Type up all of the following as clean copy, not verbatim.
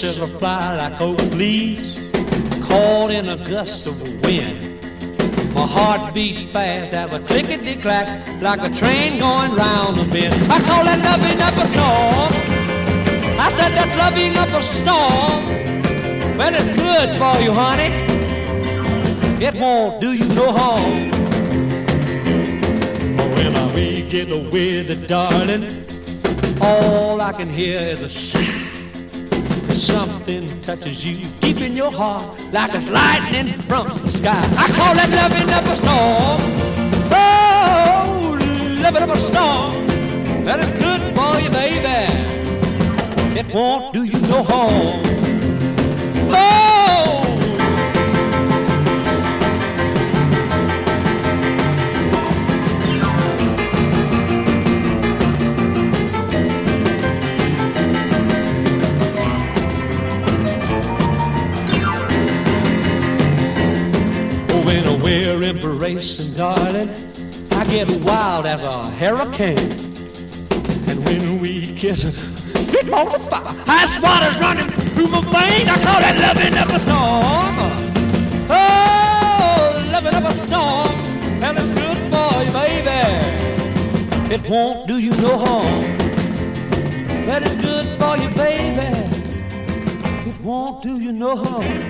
kisses will fly like oak leaves caught in a gust of wind. My heart beats fast as a clickety-clack like a train going round the bend. I call that loving up a storm. I said that's loving up a storm. Well, it's good for you, honey. It won't do you no harm. When I wake get with it, darling, all I can hear is a sigh. Something touches you deep in your heart like it's lightning from the sky. I call that loving up a storm. Oh, loving up a storm. That is good for you, baby. It won't do you no harm. Oh! When we're embracing, darling, I get wild as a hurricane. And when we kiss, it won't fire. Ice water's running through my veins. I call that loving up a storm. Oh, loving up a storm. And it's good for you, baby. It won't do you no harm. That is good for you, baby. It won't do you no harm.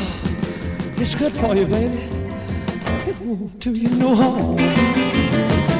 It's good for you, baby. It won't do you no harm.